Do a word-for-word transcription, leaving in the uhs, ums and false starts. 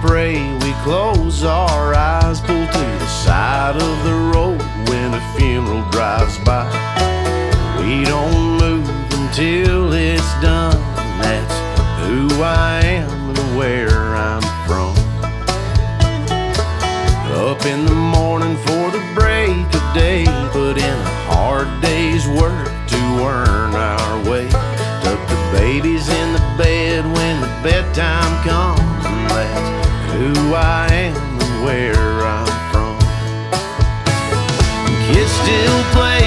pray, we close our eyes, pull to the side of the road when a funeral drives by. We don't move until it's done. That's who I am and where I'm from. Up in the morning for the break of day, put in a hard day's work to earn our way. Tuck the babies in the bed when the bedtime comes, and that's who I am and where I'm from. Kids still play